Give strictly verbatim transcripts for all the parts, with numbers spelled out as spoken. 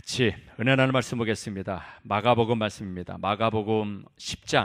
같이 은혜 나눌 말씀 보겠습니다. 마가복음 말씀입니다. 마가복음 십 장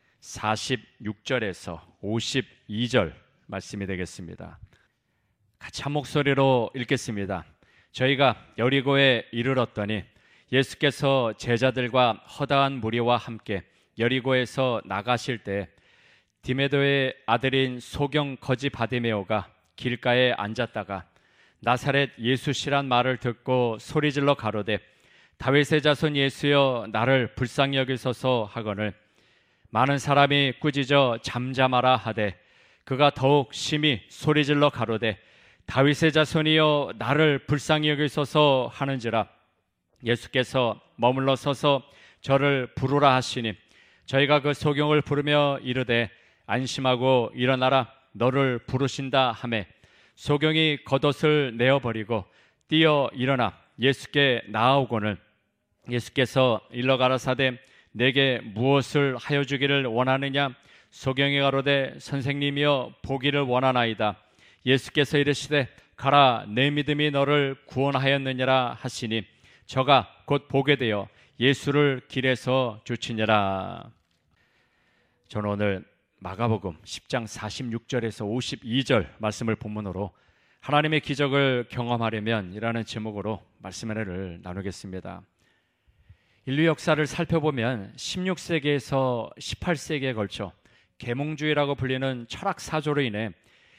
사십육 절에서 오십이 절 말씀이 되겠습니다. 같이 한 목소리로 읽겠습니다. 저희가 여리고에 이르렀더니 예수께서 제자들과 허다한 무리와 함께 여리고에서 나가실 때 디메도의 아들인 소경 거지 바디메오가 길가에 앉았다가 나사렛 예수시란 말을 듣고 소리질러 가로되 다윗의 자손 예수여 나를 불쌍히 여기소서 하거늘 많은 사람이 꾸짖어 잠잠하라 하되 그가 더욱 심히 소리질러 가로되 다윗의 자손이여 나를 불쌍히 여기소서 하는지라 예수께서 머물러 서서 저를 부르라 하시니 저희가 그 소경을 부르며 이르되 안심하고 일어나라 너를 부르신다 하매 소경이 겉옷을 내어버리고 뛰어 일어나 예수께 나아오거늘 예수께서 일러 가라사대 내게 무엇을 하여 주기를 원하느냐 소경이 가로되 선생님이여 보기를 원하나이다 예수께서 이르시되 가라 내 믿음이 너를 구원하였느니라 하시니 저가 곧 보게 되어 예수를 길에서 쫓으니라. 저는 오늘 마가복음 십 장 사십육 절에서 오십이 절 말씀을 본문으로 하나님의 기적을 경험하려면 이라는 제목으로 말씀을 나누겠습니다. 인류 역사를 살펴보면 십육 세기에서 십팔 세기에 걸쳐 계몽주의라고 불리는 철학 사조로 인해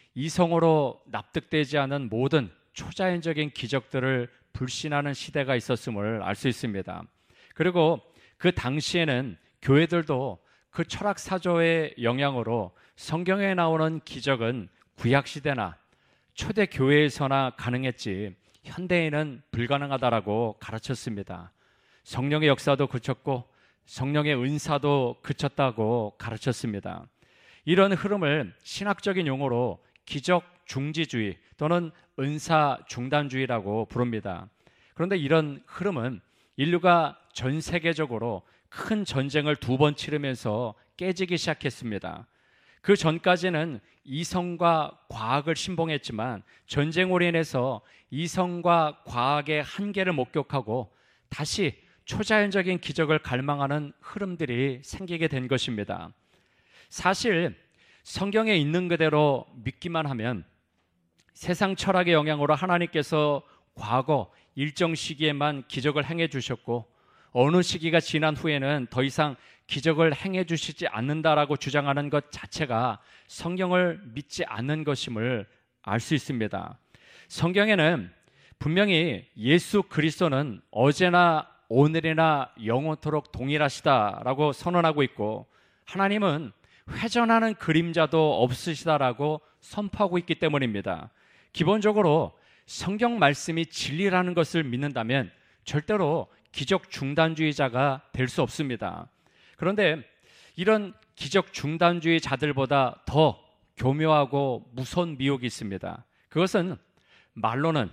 이성으로 납득되지 않은 모든 초자연적인 기적들을 불신하는 시대가 있었음을 알 수 있습니다. 그리고 그 당시에는 교회들도 그 철학 사조의 영향으로 성경에 나오는 기적은 구약시대나 초대 교회에서나 가능했지 현대에는 불가능하다라고 가르쳤습니다. 성령의 역사도 그쳤고 성령의 은사도 그쳤다고 가르쳤습니다. 이런 흐름을 신학적인 용어로 기적 중지주의 또는 은사 중단주의라고 부릅니다. 그런데 이런 흐름은 인류가 전 세계적으로 큰 전쟁을 두 번 치르면서 깨지기 시작했습니다. 그 전까지는 이성과 과학을 신봉했지만 전쟁으로 인해서 이성과 과학의 한계를 목격하고 다시 초자연적인 기적을 갈망하는 흐름들이 생기게 된 것입니다. 사실 성경에 있는 그대로 믿기만 하면 세상 철학의 영향으로 하나님께서 과거 일정 시기에만 기적을 행해 주셨고 어느 시기가 지난 후에는 더 이상 기적을 행해 주시지 않는다라고 주장하는 것 자체가 성경을 믿지 않는 것임을 알 수 있습니다. 성경에는 분명히 예수 그리스도는 어제나 오늘이나 영원토록 동일하시다라고 선언하고 있고 하나님은 회전하는 그림자도 없으시다라고 선포하고 있기 때문입니다. 기본적으로 성경 말씀이 진리라는 것을 믿는다면 절대로 기적 중단주의자가 될 수 없습니다. 그런데 이런 기적 중단주의자들보다 더 교묘하고 무서운 미혹이 있습니다. 그것은 말로는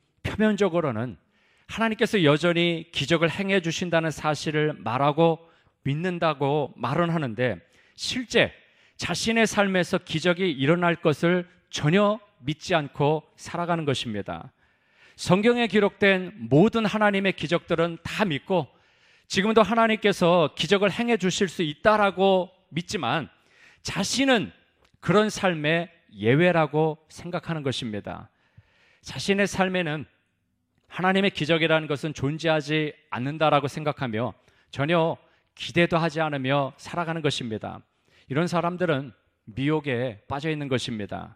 표면적으로는 하나님께서 여전히 기적을 행해 주신다는 사실을 말하고 믿는다고 말은 하는데 실제 자신의 삶에서 기적이 일어날 것을 전혀 믿지 않고 살아가는 것입니다. 성경에 기록된 모든 하나님의 기적들은 다 믿고 지금도 하나님께서 기적을 행해 주실 수 있다라고 믿지만 자신은 그런 삶의 예외라고 생각하는 것입니다. 자신의 삶에는 하나님의 기적이라는 것은 존재하지 않는다라고 생각하며 전혀 기대도 하지 않으며 살아가는 것입니다. 이런 사람들은 미혹에 빠져 있는 것입니다.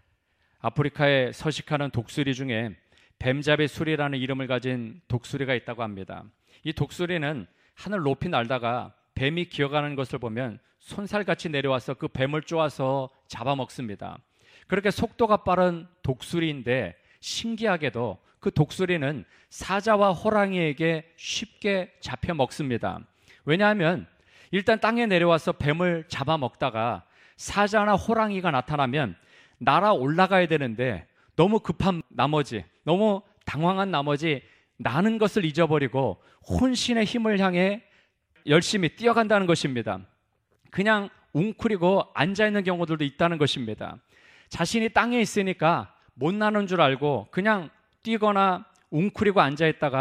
아프리카에 서식하는 독수리 중에 뱀잡이 수리라는 이름을 가진 독수리가 있다고 합니다. 이 독수리는 하늘 높이 날다가 뱀이 기어가는 것을 보면 손살같이 내려와서 그 뱀을 쪼아서 잡아먹습니다. 그렇게 속도가 빠른 독수리인데 신기하게도 그 독수리는 사자와 호랑이에게 쉽게 잡혀 먹습니다. 왜냐하면 일단 땅에 내려와서 뱀을 잡아먹다가 사자나 호랑이가 나타나면 날아 올라가야 되는데 너무 급한 나머지, 너무 당황한 나머지 나는 것을 잊어버리고 혼신의 힘을 향해 열심히 뛰어간다는 것입니다. 그냥 웅크리고 앉아있는 경우들도 있다는 것입니다. 자신이 땅에 있으니까 못 나는 줄 알고 그냥 뛰거나 웅크리고 앉아있다가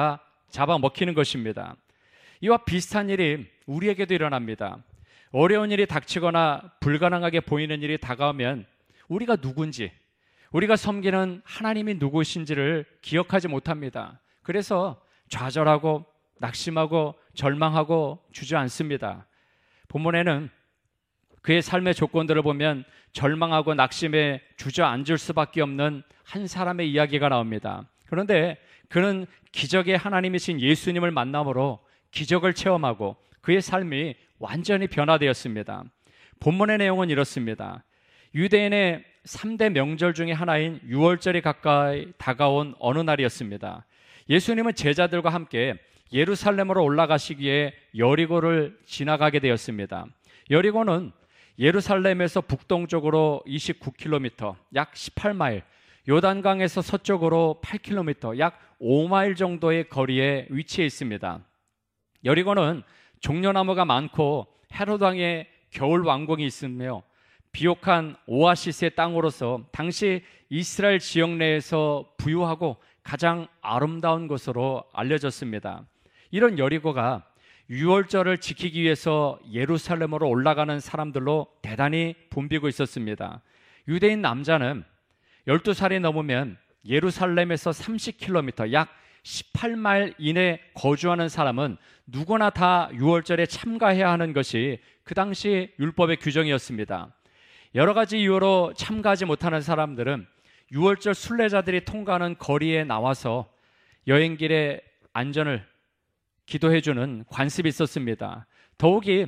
잡아먹히는 것입니다. 이와 비슷한 일이 우리에게도 일어납니다. 어려운 일이 닥치거나 불가능하게 보이는 일이 다가오면 우리가 누군지, 우리가 섬기는 하나님이 누구신지를 기억하지 못합니다. 그래서 좌절하고 낙심하고 절망하고 주저앉습니다. 본문에는 그의 삶의 조건들을 보면 절망하고 낙심에 주저앉을 수밖에 없는 한 사람의 이야기가 나옵니다. 그런데 그는 기적의 하나님이신 예수님을 만남으로 기적을 체험하고 그의 삶이 완전히 변화되었습니다. 본문의 내용은 이렇습니다. 유대인의 삼 대 명절 중에 하나인 유월절이 가까이 다가온 어느 날이었습니다. 예수님은 제자들과 함께 예루살렘으로 올라가시기에 여리고를 지나가게 되었습니다. 여리고는 예루살렘에서 북동쪽으로 이십구 킬로미터, 약 십팔 마일, 요단강에서 서쪽으로 팔 킬로미터, 약 오 마일 정도의 거리에 위치해 있습니다. 여리고는 종려나무가 많고 헤롯 왕의 겨울 왕궁이 있으며 비옥한 오아시스의 땅으로서 당시 이스라엘 지역 내에서 부유하고 가장 아름다운 곳으로 알려졌습니다. 이런 여리고가 유월절을 지키기 위해서 예루살렘으로 올라가는 사람들로 대단히 붐비고 있었습니다. 유대인 남자는 열두 살이 넘으면 예루살렘에서 삼십 킬로미터, 약 십팔 마일 이내 거주하는 사람은 누구나 다 유월절에 참가해야 하는 것이 그 당시 율법의 규정이었습니다. 여러 가지 이유로 참가하지 못하는 사람들은 유월절 순례자들이 통과하는 거리에 나와서 여행길의 안전을 기도해주는 관습이 있었습니다. 더욱이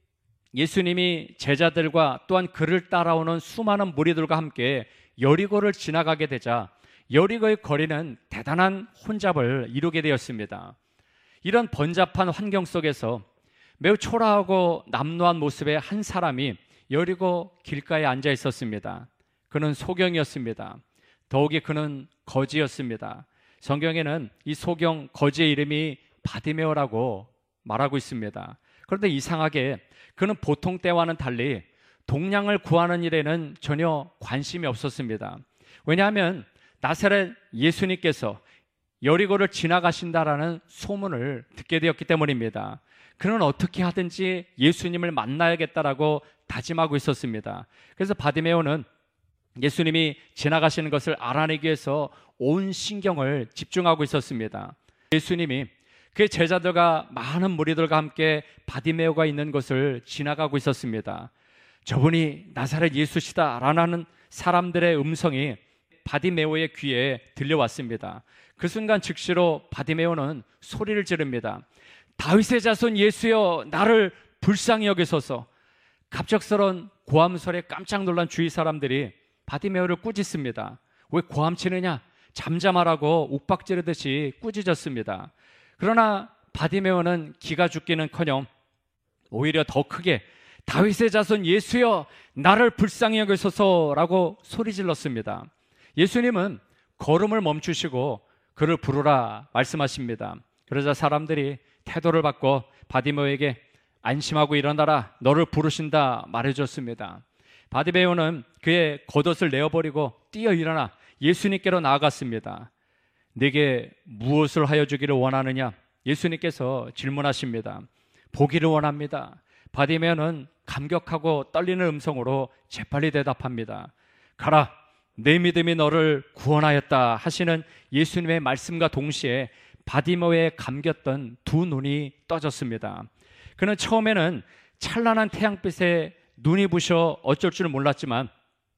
예수님이 제자들과 또한 그를 따라오는 수많은 무리들과 함께 여리고를 지나가게 되자 여리고의 거리는 대단한 혼잡을 이루게 되었습니다. 이런 번잡한 환경 속에서 매우 초라하고 남루한 모습의 한 사람이 여리고 길가에 앉아 있었습니다. 그는 소경이었습니다. 더욱이 그는 거지였습니다. 성경에는 이 소경 거지의 이름이 바디메오라고 말하고 있습니다. 그런데 이상하게 그는 보통 때와는 달리 동량을 구하는 일에는 전혀 관심이 없었습니다. 왜냐하면 나사렛 예수님께서 여리고를 지나가신다라는 소문을 듣게 되었기 때문입니다. 그는 어떻게 하든지 예수님을 만나야겠다라고 다짐하고 있었습니다. 그래서 바디메오는 예수님이 지나가시는 것을 알아내기 위해서 온 신경을 집중하고 있었습니다. 예수님이 그의 제자들과 많은 무리들과 함께 바디메오가 있는 곳을 지나가고 있었습니다. 저분이 나사렛 예수시다라는 사람들의 음성이 바디메오의 귀에 들려왔습니다. 그 순간 즉시로 바디메오는 소리를 지릅니다. 다윗의 자손 예수여, 나를 불쌍히 여기소서. 갑작스러운 고함소리에 깜짝 놀란 주위 사람들이 바디메오를 꾸짖습니다. 왜 고함치느냐? 잠잠하라고 욱박지르듯이 꾸짖었습니다. 그러나 바디메오는 기가 죽기는커녕 오히려 더 크게 다윗의 자손 예수여, 나를 불쌍히 여기소서라고 소리질렀습니다. 예수님은 걸음을 멈추시고 그를 부르라 말씀하십니다. 그러자 사람들이 태도를 바꿔 바디메오에게 안심하고 일어나라, 너를 부르신다 말해줬습니다. 바디메오는 그의 겉옷을 내어버리고 뛰어 일어나 예수님께로 나아갔습니다. 내게 무엇을 하여 주기를 원하느냐? 예수님께서 질문하십니다. 보기를 원합니다. 바디메오는 감격하고 떨리는 음성으로 재빨리 대답합니다. 가라, 내 믿음이 너를 구원하였다 하시는 예수님의 말씀과 동시에 바디메오의 감겼던 두 눈이 떠졌습니다. 그는 처음에는 찬란한 태양빛에 눈이 부셔 어쩔 줄 몰랐지만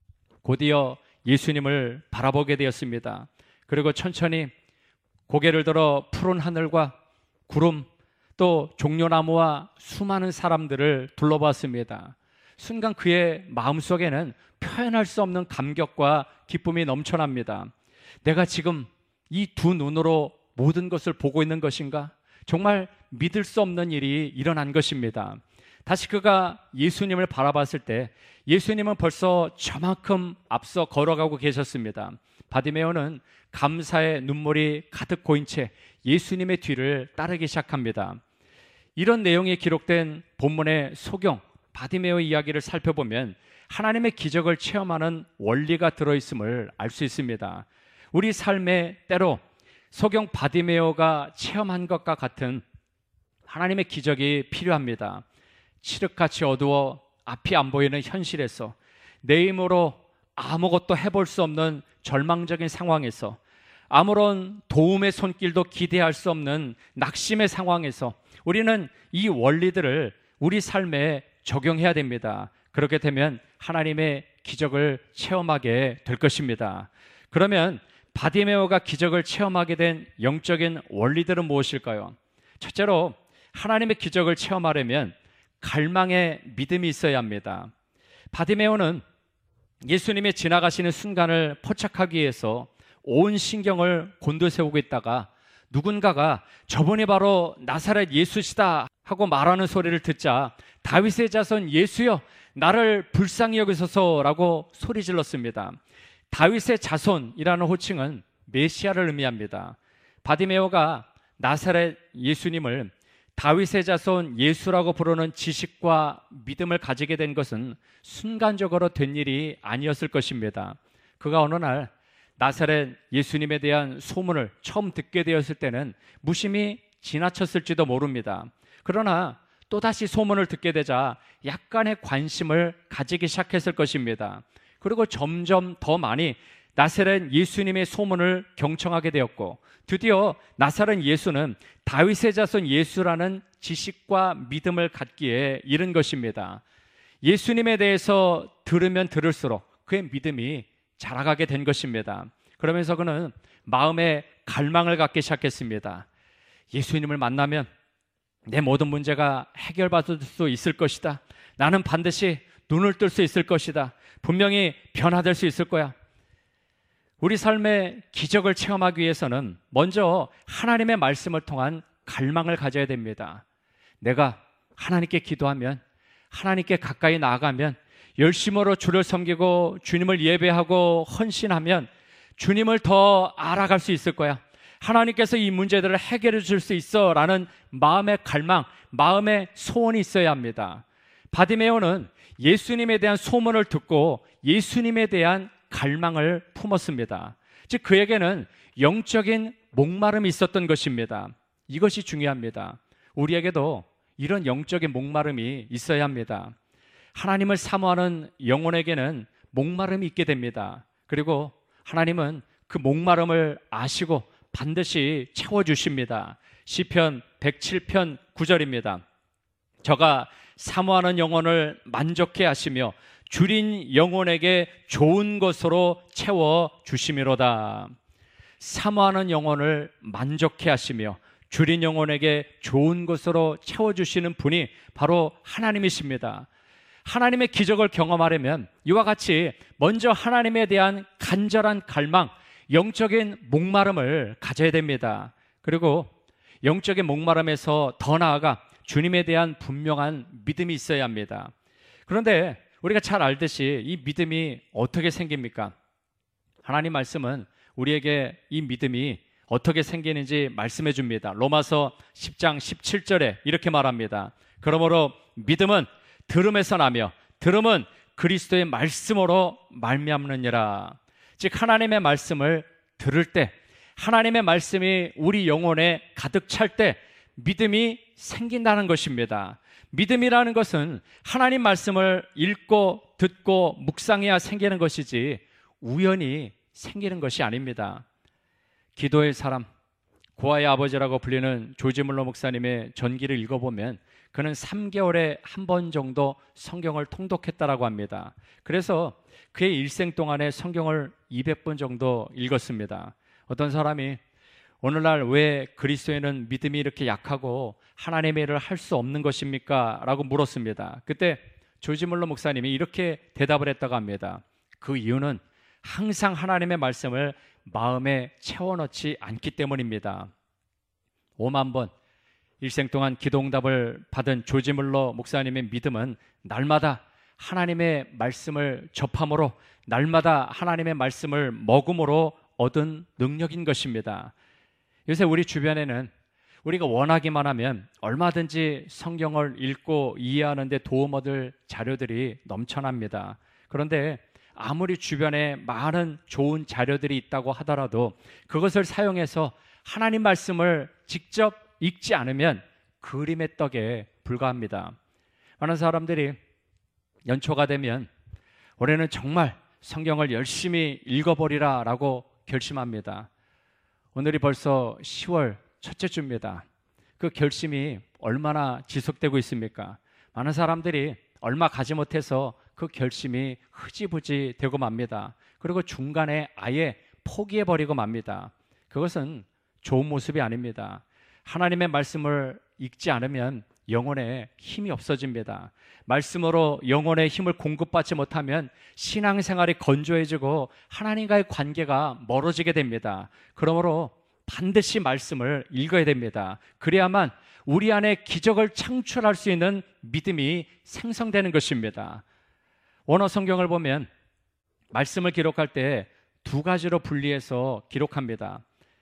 곧이어 예수님을 바라보게 되었습니다. 그리고 천천히 고개를 들어 푸른 하늘과 구름, 또 종려나무와 수많은 사람들을 둘러봤습니다. 순간 그의 마음속에는 표현할 수 없는 감격과 기쁨이 넘쳐납니다. 내가 지금 이 두 눈으로 모든 것을 보고 있는 것인가? 정말 믿을 수 없는 일이 일어난 것입니다. 다시 그가 예수님을 바라봤을 때 예수님은 벌써 저만큼 앞서 걸어가고 계셨습니다. 바디메오는 감사의 눈물이 가득 고인 채 예수님의 뒤를 따르기 시작합니다. 이런 내용이 기록된 본문의 소경 바디메오의 이야기를 살펴보면 하나님의 기적을 체험하는 원리가 들어있음을 알 수 있습니다. 우리 삶에 때로 소경 바디메오가 체험한 것과 같은 하나님의 기적이 필요합니다. 칠흑같이 어두워 앞이 안 보이는 현실에서, 내 힘으로 아무것도 해볼 수 없는 절망적인 상황에서, 아무런 도움의 손길도 기대할 수 없는 낙심의 상황에서 우리는 이 원리들을 우리 삶에 적용해야 됩니다. 그렇게 되면 하나님의 기적을 체험하게 될 것입니다. 그러면 바디메오가 기적을 체험하게 된 영적인 원리들은 무엇일까요? 첫째로, 하나님의 기적을 체험하려면 갈망의 믿음이 있어야 합니다. 바디메오는 예수님이 지나가시는 순간을 포착하기 위해서 온 신경을 곤두세우고 있다가 누군가가 저분이 바로 나사렛 예수시다 하고 말하는 소리를 듣자 다윗의 자손 예수여, 나를 불쌍히 여기소서라고 소리 질렀습니다. 다윗의 자손이라는 호칭은 메시아를 의미합니다. 바디메오가 나사렛 예수님을 다윗의 자손 예수라고 부르는 지식과 믿음을 가지게 된 것은 순간적으로 된 일이 아니었을 것입니다. 그가 어느 날 나사렛 예수님에 대한 소문을 처음 듣게 되었을 때는 무심히 지나쳤을지도 모릅니다. 그러나 또다시 소문을 듣게 되자 약간의 관심을 가지기 시작했을 것입니다. 그리고 점점 더 많이 나사렛 예수님의 소문을 경청하게 되었고, 드디어 나사렛 예수는 다윗의 자손 예수라는 지식과 믿음을 갖기에 이른 것입니다. 예수님에 대해서 들으면 들을수록 그의 믿음이 자라가게 된 것입니다. 그러면서 그는 마음에 갈망을 갖기 시작했습니다. 예수님을 만나면 내 모든 문제가 해결받을 수 있을 것이다. 나는 반드시 눈을 뜰 수 있을 것이다. 분명히 변화될 수 있을 거야. 우리 삶의 기적을 체험하기 위해서는 먼저 하나님의 말씀을 통한 갈망을 가져야 됩니다. 내가 하나님께 기도하면, 하나님께 가까이 나아가면, 열심으로 주를 섬기고 주님을 예배하고 헌신하면 주님을 더 알아갈 수 있을 거야. 하나님께서 이 문제들을 해결해 줄 수 있어 라는 마음의 갈망, 마음의 소원이 있어야 합니다. 바디메오는 예수님에 대한 소문을 듣고 예수님에 대한 갈망을 품었습니다. 즉 그에게는 영적인 목마름이 있었던 것입니다. 이것이 중요합니다. 우리에게도 이런 영적인 목마름이 있어야 합니다. 하나님을 사모하는 영혼에게는 목마름이 있게 됩니다. 그리고 하나님은 그 목마름을 아시고 반드시 채워주십니다. 시편 백칠 편 구 절입니다. 저가 사모하는 영혼을 만족해 하시며 줄인 영혼에게 좋은 것으로 채워주심이로다. 사모하는 영혼을 만족해 하시며 줄인 영혼에게 좋은 것으로 채워주시는 분이 바로 하나님이십니다. 하나님의 기적을 경험하려면 이와 같이 먼저 하나님에 대한 간절한 갈망, 영적인 목마름을 가져야 됩니다. 그리고 영적인 목마름에서 더 나아가 주님에 대한 분명한 믿음이 있어야 합니다. 그런데 우리가 잘 알듯이 이 믿음이 어떻게 생깁니까? 하나님 말씀은 우리에게 이 믿음이 어떻게 생기는지 말씀해 줍니다. 로마서 십 장 십칠 절에 이렇게 말합니다. 그러므로 믿음은 들음에서 나며 들음은 그리스도의 말씀으로 말미암느니라. 즉 하나님의 말씀을 들을 때, 하나님의 말씀이 우리 영혼에 가득 찰 때 믿음이 생긴다는 것입니다. 믿음이라는 것은 하나님 말씀을 읽고 듣고 묵상해야 생기는 것이지 우연히 생기는 것이 아닙니다. 기도의 사람, 고아의 아버지라고 불리는 조지 물러 목사님의 전기를 읽어보면 그는 삼 개월에 한 번 정도 성경을 통독했다라고 합니다. 그래서 그의 일생 동안에 성경을 이백 번 정도 읽었습니다. 어떤 사람이 오늘날 왜 그리스도인은 믿음이 이렇게 약하고 하나님의 일을 할 수 없는 것입니까? 라고 물었습니다. 그때 조지 물러 목사님이 이렇게 대답을 했다고 합니다. 그 이유는 항상 하나님의 말씀을 마음에 채워넣지 않기 때문입니다. 오만 번 일생 동안 기도응답을 받은 조지 물러 목사님의 믿음은 날마다 하나님의 말씀을 접함으로, 날마다 하나님의 말씀을 먹음으로 얻은 능력인 것입니다. 요새 우리 주변에는 우리가 원하기만 하면 얼마든지 성경을 읽고 이해하는 데 도움 얻을 자료들이 넘쳐납니다. 그런데 아무리 주변에 많은 좋은 자료들이 있다고 하더라도 그것을 사용해서 하나님 말씀을 직접 읽지 않으면 그림의 떡에 불과합니다. 많은 사람들이 연초가 되면 올해는 정말 성경을 열심히 읽어버리라 라고 결심합니다. 오늘이 벌써 시월 첫째 주입니다. 그 결심이 얼마나 지속되고 있습니까? 많은 사람들이 얼마 가지 못해서 그 결심이 흐지부지 되고 맙니다. 그리고 중간에 아예 포기해버리고 맙니다. 그것은 좋은 모습이 아닙니다. 하나님의 말씀을 읽지 않으면 영혼에 힘이 없어집니다. 말씀으로 영혼의 힘을 공급받지 못하면 신앙생활이 건조해지고 하나님과의 관계가 멀어지게 됩니다. 그러므로 반드시 말씀을 읽어야 됩니다. 그래야만 우리 안에 기적을 창출할 수 있는 믿음이 생성되는 것입니다. 원어 성경을 보면 말씀을 기록할 때 두 가지로 분리해서 기록합니다.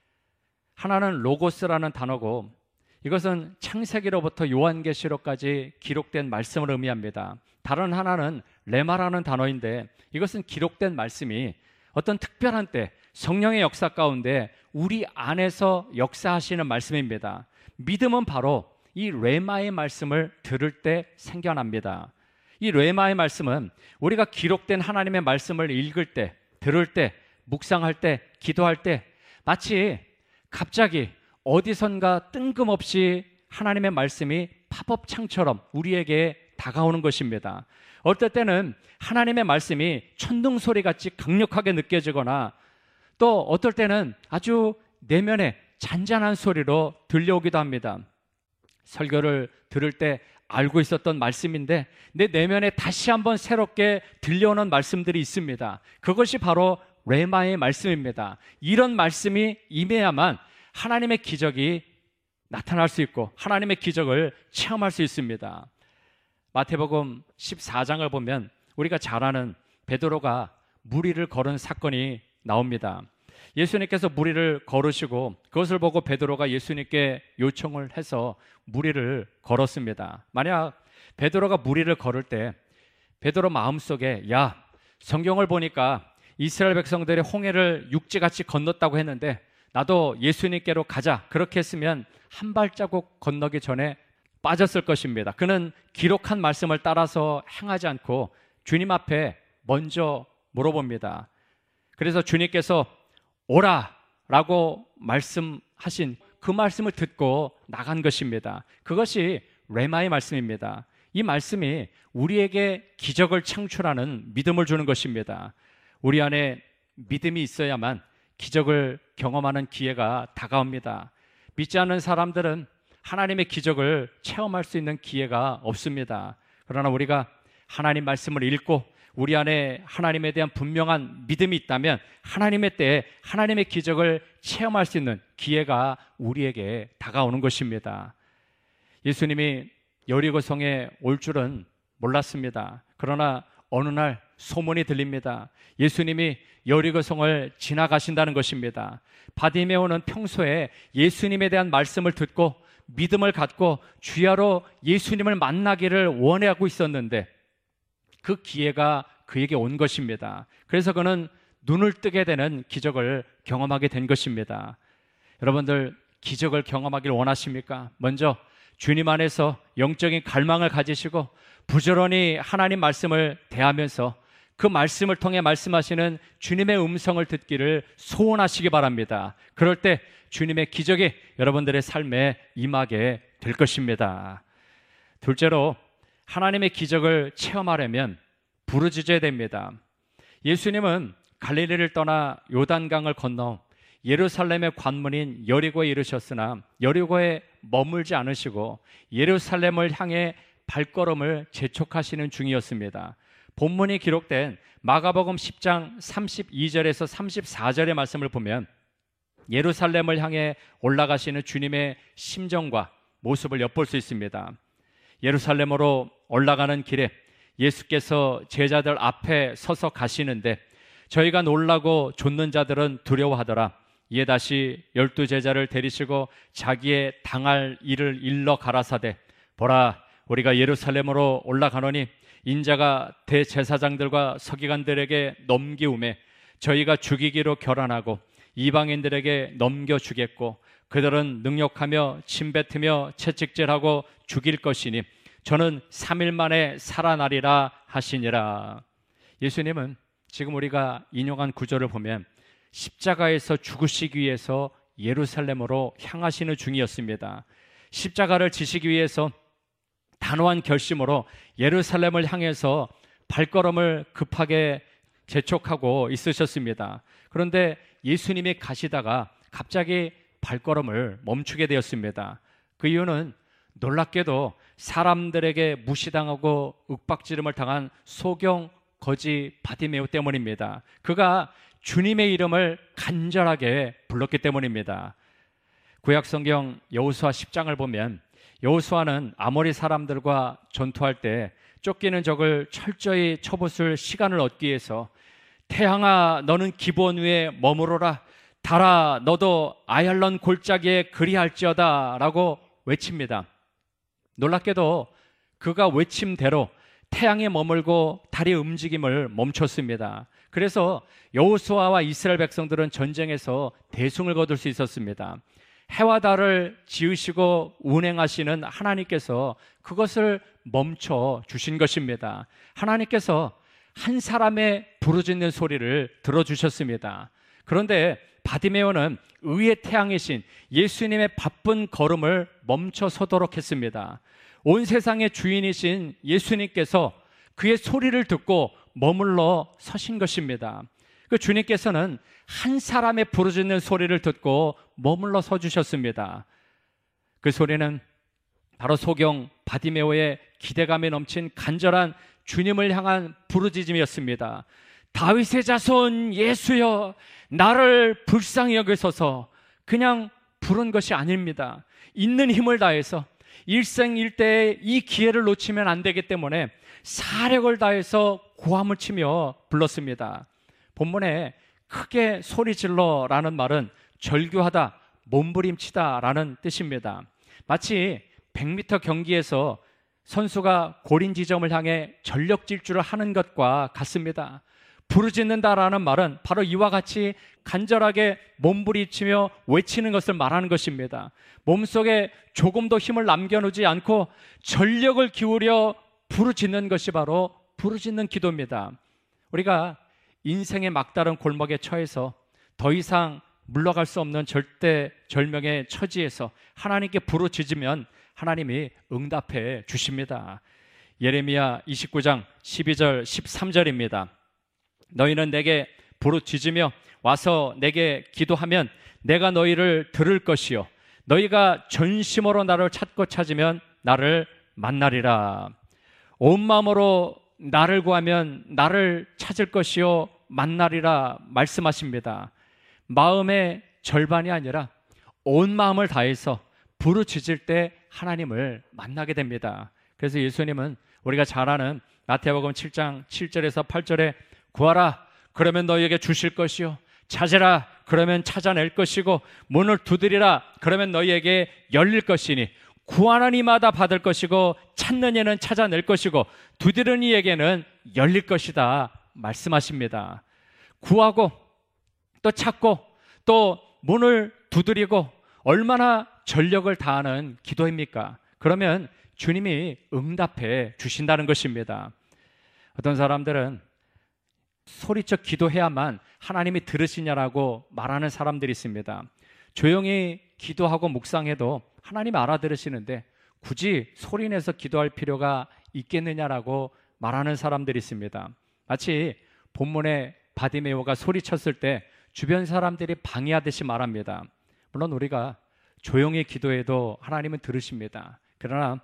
하나는 로고스라는 단어고 이것은 창세기로부터 요한계시록까지 기록된 말씀을 의미합니다. 다른 하나는 레마라는 단어인데 이것은 기록된 말씀이 어떤 특별한 때 성령의 역사 가운데 우리 안에서 역사하시는 말씀입니다. 믿음은 바로 이 레마의 말씀을 들을 때 생겨납니다. 이 레마의 말씀은 우리가 기록된 하나님의 말씀을 읽을 때, 들을 때, 묵상할 때, 기도할 때 마치 갑자기 어디선가 뜬금없이 하나님의 말씀이 팝업창처럼 우리에게 다가오는 것입니다. 어떨 때는 하나님의 말씀이 천둥소리같이 강력하게 느껴지거나 또 어떨 때는 아주 내면에 잔잔한 소리로 들려오기도 합니다. 설교를 들을 때 알고 있었던 말씀인데 내 내면에 다시 한번 새롭게 들려오는 말씀들이 있습니다. 그것이 바로 레마의 말씀입니다. 이런 말씀이 임해야만 하나님의 기적이 나타날 수 있고 하나님의 기적을 체험할 수 있습니다. 마태복음 십사 장을 보면 우리가 잘 아는 베드로가 무리를 걸은 사건이 나옵니다. 예수님께서 무리를 걸으시고 그것을 보고 베드로가 예수님께 요청을 해서 무리를 걸었습니다. 만약 베드로가 무리를 걸을 때 베드로 마음속에 야, 성경을 보니까 이스라엘 백성들이 홍해를 육지같이 건넜다고 했는데 나도 예수님께로 가자. 그렇게 했으면 한 발자국 건너기 전에 빠졌을 것입니다. 그는 기록한 말씀을 따라서 행하지 않고 주님 앞에 먼저 물어봅니다. 그래서 주님께서 오라 라고 말씀하신 그 말씀을 듣고 나간 것입니다. 그것이 레마의 말씀입니다. 이 말씀이 우리에게 기적을 창출하는 믿음을 주는 것입니다. 우리 안에 믿음이 있어야만 기적을 경험하는 기회가 다가옵니다. 믿지 않는 사람들은 하나님의 기적을 체험할 수 있는 기회가 없습니다. 그러나 우리가 하나님 말씀을 읽고 우리 안에 하나님에 대한 분명한 믿음이 있다면 하나님의 때에 하나님의 기적을 체험할 수 있는 기회가 우리에게 다가오는 것입니다. 예수님이 여리고성에 올 줄은 몰랐습니다. 그러나 어느 날 소문이 들립니다. 예수님이 여리고성을 지나가신다는 것입니다. 바디메오는 평소에 예수님에 대한 말씀을 듣고 믿음을 갖고 주야로 예수님을 만나기를 원하고 있었는데 그 기회가 그에게 온 것입니다. 그래서 그는 눈을 뜨게 되는 기적을 경험하게 된 것입니다. 여러분들 기적을 경험하길 원하십니까? 먼저 주님 안에서 영적인 갈망을 가지시고 부지런히 하나님 말씀을 대하면서 그 말씀을 통해 말씀하시는 주님의 음성을 듣기를 소원하시기 바랍니다. 그럴 때 주님의 기적이 여러분들의 삶에 임하게 될 것입니다. 둘째로 하나님의 기적을 체험하려면 부르짖어야 됩니다. 예수님은 갈릴리를 떠나 요단강을 건너 예루살렘의 관문인 여리고에 이르셨으나 여리고에 머물지 않으시고 예루살렘을 향해 발걸음을 재촉하시는 중이었습니다. 본문이 기록된 마가복음 십 장 삼십이 절에서 삼십사 절의 말씀을 보면 예루살렘을 향해 올라가시는 주님의 심정과 모습을 엿볼 수 있습니다. 예루살렘으로 올라가는 길에 예수께서 제자들 앞에 서서 가시는데 저희가 놀라고 좇는 자들은 두려워하더라. 이에 다시 열두 제자를 데리시고 자기의 당할 일을 일러 가라사대 보라 우리가 예루살렘으로 올라가노니 인자가 대제사장들과 서기관들에게 넘기우매 저희가 죽이기로 결안하고 이방인들에게 넘겨주겠고 그들은 능욕하며 침뱉으며 채찍질하고 죽일 것이니 저는 삼 일 만에 살아나리라 하시니라. 예수님은 지금 우리가 인용한 구절을 보면 십자가에서 죽으시기 위해서 예루살렘으로 향하시는 중이었습니다. 십자가를 지시기 위해서 단호한 결심으로 예루살렘을 향해서 발걸음을 급하게 재촉하고 있으셨습니다. 그런데 예수님이 가시다가 갑자기 발걸음을 멈추게 되었습니다. 그 이유는 놀랍게도 사람들에게 무시당하고 윽박지름을 당한 소경 거지 바디메오 때문입니다. 그가 주님의 이름을 간절하게 불렀기 때문입니다. 구약성경 여호수아 십 장을 보면 여호수아는 아모리 사람들과 전투할 때 쫓기는 적을 철저히 쳐부술 시간을 얻기 위해서 태양아 너는 기브온 위에 머무르라, 달아 너도 아얄론 골짜기에 그리할지어다 라고 외칩니다. 놀랍게도 그가 외침대로 태양에 머물고 달의 움직임을 멈췄습니다. 그래서 여호수아와 이스라엘 백성들은 전쟁에서 대승을 거둘 수 있었습니다. 해와 달을 지으시고 운행하시는 하나님께서 그것을 멈춰 주신 것입니다. 하나님께서 한 사람의 부르짖는 소리를 들어주셨습니다. 그런데 바디메오는 의의 태양이신 예수님의 바쁜 걸음을 멈춰 서도록 했습니다. 온 세상의 주인이신 예수님께서 그의 소리를 듣고 머물러 서신 것입니다. 그 주님께서는 한 사람의 부르짖는 소리를 듣고 머물러 서 주셨습니다. 그 소리는 바로 소경 바디메오의 기대감에 넘친 간절한 주님을 향한 부르짖음이었습니다. 다윗의 자손 예수여 나를 불쌍히 여기소서. 그냥 부른 것이 아닙니다. 있는 힘을 다해서 일생일대에 이 기회를 놓치면 안 되기 때문에 사력을 다해서 고함을 치며 불렀습니다. 본문에 크게 소리질러 라는 말은 절규하다, 몸부림치다 라는 뜻입니다. 마치 백 미터 경기에서 선수가 골인 지점을 향해 전력 질주를 하는 것과 같습니다. 부르짖는다라는 말은 바로 이와 같이 간절하게 몸부림치며 외치는 것을 말하는 것입니다. 몸속에 조금도 힘을 남겨놓지 않고 전력을 기울여 부르짖는 것이 바로 부르짖는 기도입니다. 우리가 인생의 막다른 골목에 처해서 더 이상 물러갈 수 없는 절대절명의 처지에서 하나님께 부르짖으면 하나님이 응답해 주십니다. 예레미야 이십구 장 십이 절 십삼 절입니다. 너희는 내게 부르짖으며 와서 내게 기도하면 내가 너희를 들을 것이요 너희가 전심으로 나를 찾고 찾으면 나를 만나리라. 온 마음으로 나를 구하면 나를 찾을 것이요 만나리라 말씀하십니다. 마음의 절반이 아니라 온 마음을 다해서 부르짖을 때 하나님을 만나게 됩니다. 그래서 예수님은 우리가 잘 아는 마태복음 칠 장 칠 절에서 팔 절에 구하라 그러면 너희에게 주실 것이요 찾으라 그러면 찾아낼 것이고 문을 두드리라 그러면 너희에게 열릴 것이니 구하는 이마다 받을 것이고 찾는 이는 찾아낼 것이고 두드리는 이에게는 열릴 것이다 말씀하십니다. 구하고 또 찾고 또 문을 두드리고 얼마나 전력을 다하는 기도입니까? 그러면 주님이 응답해 주신다는 것입니다. 어떤 사람들은 소리쳐 기도해야만 하나님이 들으시냐라고 말하는 사람들이 있습니다. 조용히 기도하고 묵상해도 하나님 알아들으시는데 굳이 소리내서 기도할 필요가 있겠느냐라고 말하는 사람들이 있습니다. 마치 본문에 바디메오가 소리쳤을 때 주변 사람들이 방해하듯이 말합니다. 물론 우리가 조용히 기도해도 하나님은 들으십니다. 그러나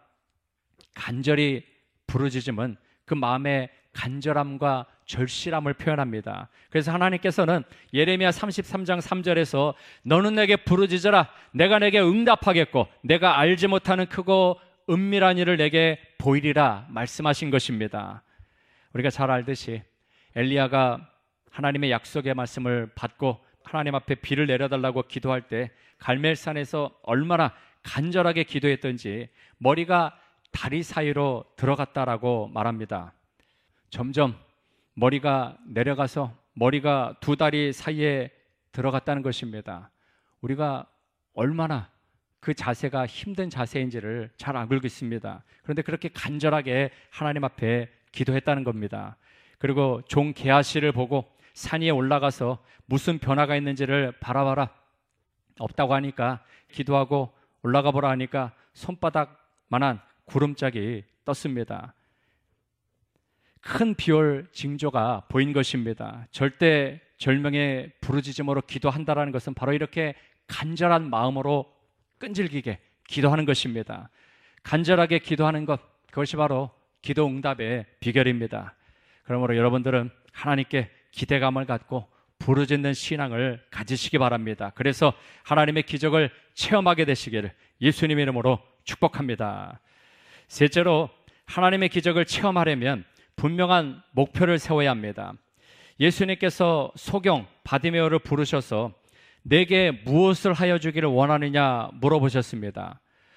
간절히 부르짖음은 그 마음의 간절함과 절실함을 표현합니다. 그래서 하나님께서는 예레미야 삼십삼 장 삼 절에서 너는 내게 부르짖어라 내가 내게 응답하겠고 내가 알지 못하는 크고 은밀한 일을 내게 보이리라 말씀하신 것입니다. 우리가 잘 알듯이 엘리야가 하나님의 약속의 말씀을 받고 하나님 앞에 비를 내려달라고 기도할 때 갈멜산에서 얼마나 간절하게 기도했던지 머리가 다리 사이로 들어갔다라고 말합니다. 점점 머리가 내려가서 머리가 두 다리 사이에 들어갔다는 것입니다. 우리가 얼마나 그 자세가 힘든 자세인지를 잘 알고 있습니다. 그런데 그렇게 간절하게 하나님 앞에 기도했다는 겁니다. 그리고 종 게하시를 보고 산 위에 올라가서 무슨 변화가 있는지를 바라봐라. 없다고 하니까 기도하고 올라가 보라 하니까 손바닥만한 구름짝이 떴습니다. 큰 비올 징조가 보인 것입니다. 절대 절명의 부르짖음으로 기도한다라는 것은 바로 이렇게 간절한 마음으로 끈질기게 기도하는 것입니다. 간절하게 기도하는 것, 그것이 바로 기도 응답의 비결입니다. 그러므로 여러분들은 하나님께 기대감을 갖고 부르짖는 신앙을 가지시기 바랍니다. 그래서 하나님의 기적을 체험하게 되시기를 예수님 이름으로 축복합니다. 셋째로, 하나님의 기적을 체험하려면 분명한 목표를 세워야 합니다. 예수님께서 소경 바디메오를 부르셔서 내게 무엇을 하여 주기를 원하느냐 물어보셨습니다.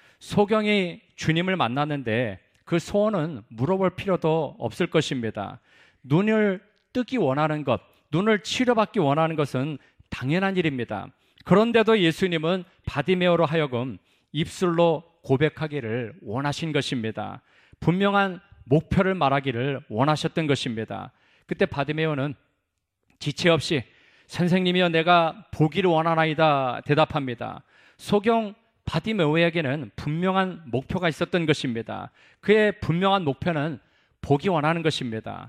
소경이 주님을 만났는데 그 소원은 물어볼 필요도 없을 것입니다. 눈을 뜨기 원하는 것, 눈을 치료받기 원하는 것은 당연한 일입니다. 그런데도 예수님은 바디메오로 하여금 입술로 고백하기를 원하신 것입니다. 분명한 목표를 말하기를 원하셨던 것입니다. 그때 바디메오는 지체 없이 선생님이여 내가 보기를 원하나이다 대답합니다. 소경 바디메오에게는 분명한 목표가 있었던 것입니다. 그의 분명한 목표는 보기 원하는 것입니다.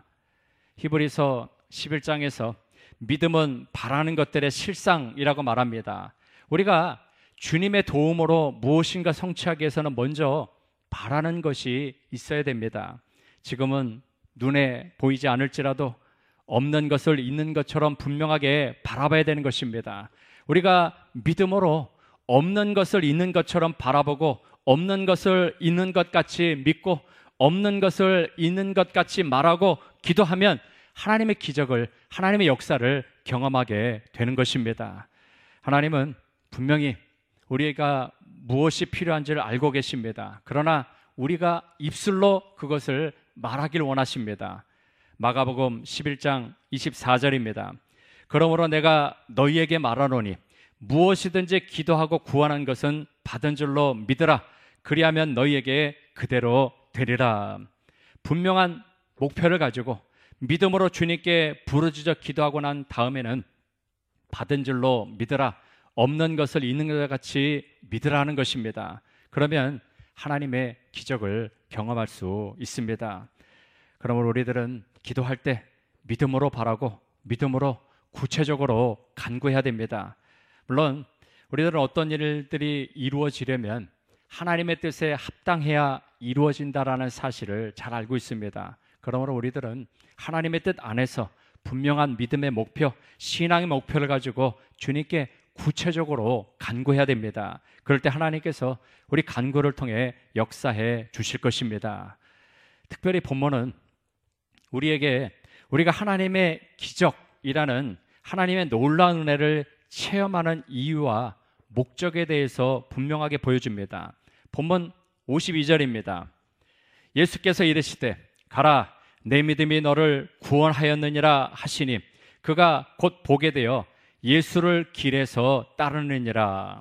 히브리서 십일 장에서 믿음은 바라는 것들의 실상이라고 말합니다. 우리가 주님의 도움으로 무엇인가 성취하기 위해서는 먼저 바라는 것이 있어야 됩니다. 지금은 눈에 보이지 않을지라도 없는 것을 있는 것처럼 분명하게 바라봐야 되는 것입니다. 우리가 믿음으로 없는 것을 있는 것처럼 바라보고 없는 것을 있는 것 같이 믿고 없는 것을 있는 것 같이 말하고 기도하면 하나님의 기적을, 하나님의 역사를 경험하게 되는 것입니다. 하나님은 분명히 우리가 무엇이 필요한지를 알고 계십니다. 그러나 우리가 입술로 그것을 말하기를 원하십니다. 마가복음 십일 장 이십사 절입니다. 그러므로 내가 너희에게 말하노니 무엇이든지 기도하고 구하는 것은 받은 줄로 믿으라. 그리하면 너희에게 그대로 되리라. 분명한 목표를 가지고 믿음으로 주님께 부르짖어 기도하고 난 다음에는 받은 줄로 믿으라. 없는 것을 있는 것 같이 믿으라는 것입니다. 그러면 하나님의 기적을 경험할 수 있습니다. 그러므로 우리들은 기도할 때 믿음으로 바라고 믿음으로 구체적으로 간구해야 됩니다. 물론 우리들은 어떤 일들이 이루어지려면 하나님의 뜻에 합당해야 이루어진다라는 사실을 잘 알고 있습니다. 그러므로 우리들은 하나님의 뜻 안에서 분명한 믿음의 목표, 신앙의 목표를 가지고 주님께 구체적으로 간구해야 됩니다. 그럴 때 하나님께서 우리 간구를 통해 역사해 주실 것입니다. 특별히 본문은 우리에게 우리가 하나님의 기적이라는 하나님의 놀라운 은혜를 체험하는 이유와 목적에 대해서 분명하게 보여줍니다. 본문 오십이 절입니다. 예수께서 이르시되 가라 내 믿음이 너를 구원하였느니라 하시니 그가 곧 보게 되어 예수를 길에서 따르느니라.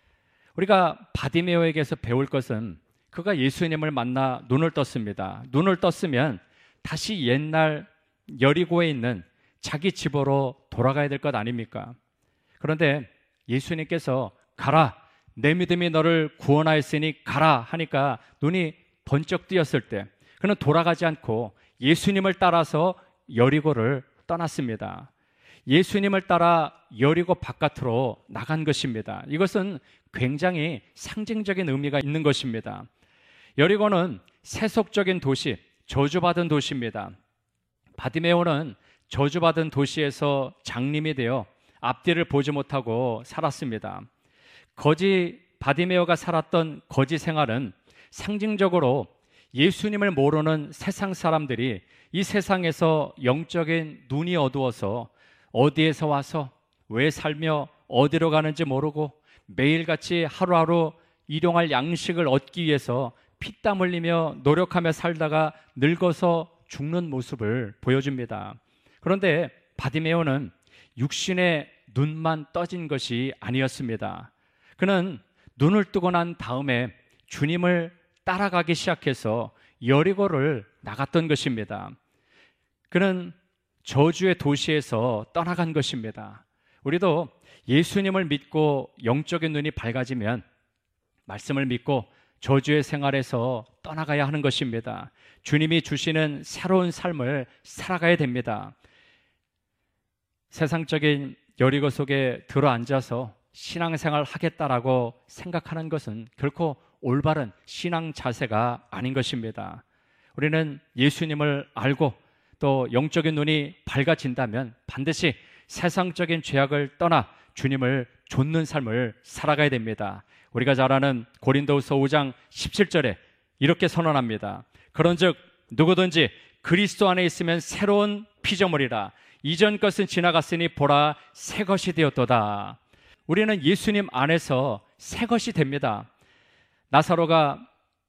우리가 바디메오에게서 배울 것은 그가 예수님을 만나 눈을 떴습니다. 눈을 떴으면 다시 옛날 여리고에 있는 자기 집으로 돌아가야 될 것 아닙니까? 그런데 예수님께서 가라 내 믿음이 너를 구원하였으니 가라 하니까 눈이 번쩍 뜨였을 때 그는 돌아가지 않고 예수님을 따라서 여리고를 떠났습니다. 예수님을 따라 여리고 바깥으로 나간 것입니다. 이것은 굉장히 상징적인 의미가 있는 것입니다. 여리고는 세속적인 도시, 저주받은 도시입니다. 바디메오는 저주받은 도시에서 장님이 되어 앞뒤를 보지 못하고 살았습니다. 거지 바디메오가 살았던 거지 생활은 상징적으로 예수님을 모르는 세상 사람들이 이 세상에서 영적인 눈이 어두워서 어디에서 와서 왜 살며 어디로 가는지 모르고 매일같이 하루하루 일용할 양식을 얻기 위해서 피땀 흘리며 노력하며 살다가 늙어서 죽는 모습을 보여줍니다. 그런데 바디메오는 육신의 눈만 떠진 것이 아니었습니다. 그는 눈을 뜨고 난 다음에 주님을 따라가기 시작해서 여리고를 나갔던 것입니다. 그는 저주의 도시에서 떠나간 것입니다. 우리도 예수님을 믿고 영적인 눈이 밝아지면 말씀을 믿고 저주의 생활에서 떠나가야 하는 것입니다. 주님이 주시는 새로운 삶을 살아가야 됩니다. 세상적인 여리고 속에 들어앉아서 신앙생활 하겠다라고 생각하는 것은 결코 올바른 신앙 자세가 아닌 것입니다. 우리는 예수님을 알고 또 영적인 눈이 밝아진다면 반드시 세상적인 죄악을 떠나 주님을 좇는 삶을 살아가야 됩니다. 우리가 잘 아는 고린도후서 오 장 십칠 절에 이렇게 선언합니다. 그런즉 누구든지 그리스도 안에 있으면 새로운 피조물이라. 이전 것은 지나갔으니 보라 새 것이 되었도다. 우리는 예수님 안에서 새 것이 됩니다. 나사로가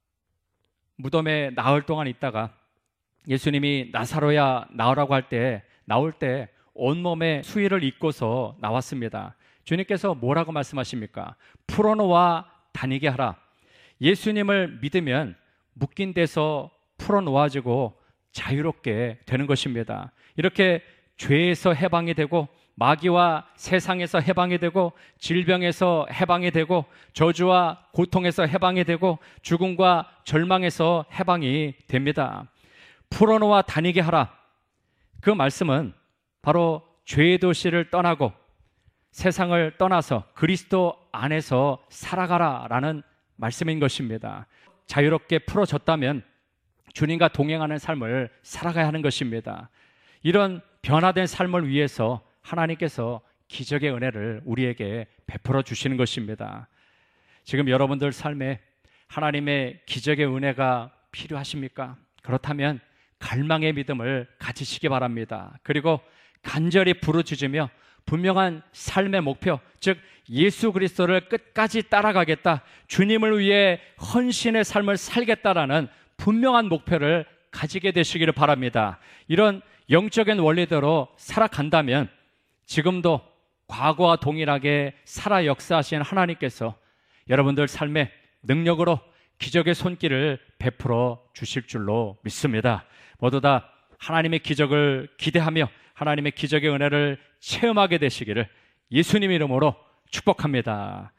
무덤에 나흘 동안 있다가 예수님이 나사로야 나오라고 할 때 나올 때 온몸에 수의를 입고서 나왔습니다. 주님께서 뭐라고 말씀하십니까? 풀어놓아 다니게 하라. 예수님을 믿으면 묶인 데서 풀어놓아지고 자유롭게 되는 것입니다. 이렇게 죄에서 해방이 되고 마귀와 세상에서 해방이 되고 질병에서 해방이 되고 저주와 고통에서 해방이 되고 죽음과 절망에서 해방이 됩니다. 풀어놓아 다니게 하라. 그 말씀은 바로 죄의 도시를 떠나고 세상을 떠나서 그리스도 안에서 살아가라라는 말씀인 것입니다. 자유롭게 풀어졌다면 주님과 동행하는 삶을 살아가야 하는 것입니다. 이런 변화된 삶을 위해서 하나님께서 기적의 은혜를 우리에게 베풀어 주시는 것입니다. 지금 여러분들 삶에 하나님의 기적의 은혜가 필요하십니까? 그렇다면 갈망의 믿음을 가지시기 바랍니다. 그리고 간절히 부르짖으며 분명한 삶의 목표, 즉 예수 그리스도를 끝까지 따라가겠다, 주님을 위해 헌신의 삶을 살겠다라는 분명한 목표를 가지게 되시기를 바랍니다. 이런 영적인 원리대로 살아간다면 지금도 과거와 동일하게 살아 역사하신 하나님께서 여러분들 삶에 능력으로 기적의 손길을 베풀어 주실 줄로 믿습니다. 모두 다 하나님의 기적을 기대하며 하나님의 기적의 은혜를 체험하게 되시기를 예수님 이름으로 축복합니다.